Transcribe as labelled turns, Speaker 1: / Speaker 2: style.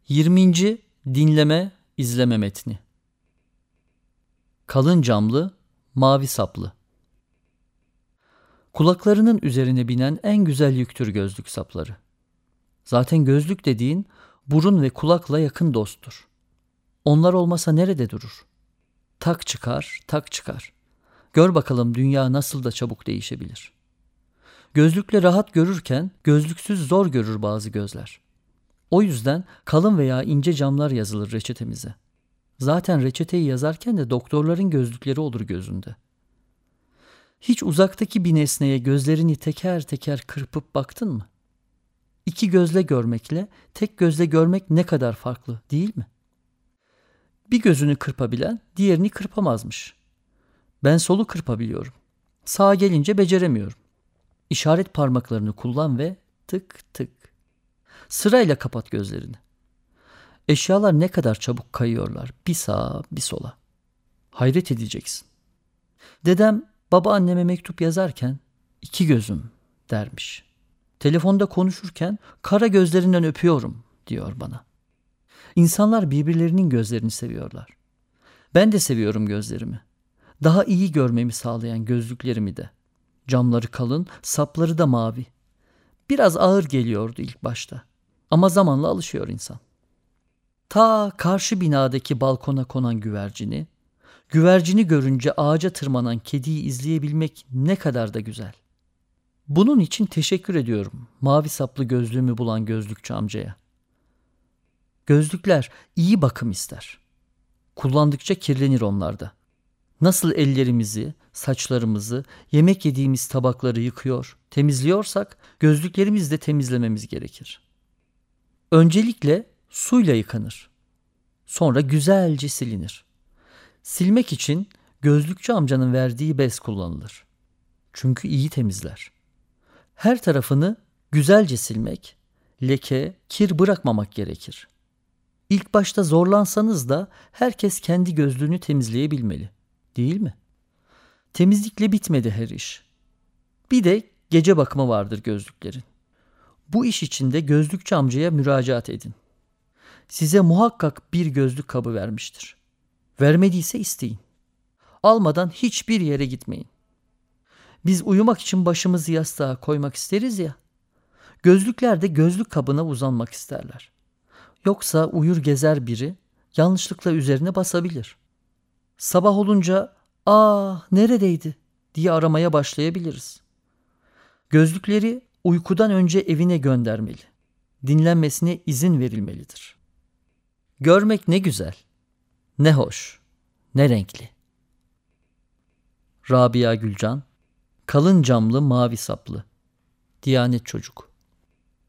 Speaker 1: 20. Dinleme, izleme metni. Kalın camlı, mavi saplı. Kulaklarının üzerine binen en güzel yüktür gözlük sapları. Zaten gözlük dediğin burun ve kulakla yakın dosttur. Onlar olmasa nerede durur? Tak çıkar, tak çıkar. Gör bakalım dünya nasıl da çabuk değişebilir. Gözlükle rahat görürken gözlüksüz zor görür bazı gözler. O yüzden kalın veya ince camlar yazılır reçetemize. Zaten reçeteyi yazarken de doktorların gözlükleri olur gözünde. Hiç uzaktaki bir nesneye gözlerini teker teker kırpıp baktın mı? İki gözle görmekle tek gözle görmek ne kadar farklı, değil mi? Bir gözünü kırpabilen diğerini kırpamazmış. Ben solu kırpabiliyorum. Sağa gelince beceremiyorum. İşaret parmaklarını kullan ve tık tık. Sırayla kapat gözlerini. Eşyalar ne kadar çabuk kayıyorlar, bir sağa bir sola. Hayret edeceksin. Dedem babaanneme mektup yazarken 2 gözüm dermiş. Telefonda konuşurken kara gözlerinden öpüyorum diyor bana. İnsanlar birbirlerinin gözlerini seviyorlar. Ben de seviyorum gözlerimi. Daha iyi görmemi sağlayan gözlüklerimi de. Camları kalın, sapları da mavi. Biraz ağır geliyordu ilk başta. Ama zamanla alışıyor insan. Ta karşı binadaki balkona konan güvercini görünce ağaca tırmanan kediyi izleyebilmek ne kadar da güzel. Bunun için teşekkür ediyorum mavi saplı gözlüğümü bulan gözlükçü amcaya. Gözlükler iyi bakım ister. Kullandıkça kirlenir onlarda. Nasıl ellerimizi, saçlarımızı, yemek yediğimiz tabakları yıkıyor, temizliyorsak gözlüklerimizi de temizlememiz gerekir. Öncelikle suyla yıkanır. Sonra güzelce silinir. Silmek için gözlükçü amcanın verdiği bez kullanılır. Çünkü iyi temizler. Her tarafını güzelce silmek, leke, kir bırakmamak gerekir. İlk başta zorlansanız da herkes kendi gözlüğünü temizleyebilmeli, değil mi? Temizlikle bitmedi her iş. Bir de gece bakımı vardır gözlüklerin. Bu iş için de gözlükçü amcaya müracaat edin. Size muhakkak bir gözlük kabı vermiştir. Vermediyse isteyin. Almadan hiçbir yere gitmeyin. Biz uyumak için başımızı yastığa koymak isteriz ya. Gözlükler de gözlük kabına uzanmak isterler. Yoksa uyur gezer biri yanlışlıkla üzerine basabilir. Sabah olunca neredeydi diye aramaya başlayabiliriz. Gözlükleri uykudan önce evine göndermeli. Dinlenmesine izin verilmelidir. Görmek ne güzel, ne hoş, ne renkli. Rabia Gülcan, kalın camlı mavi saplı. Diyanet Çocuk.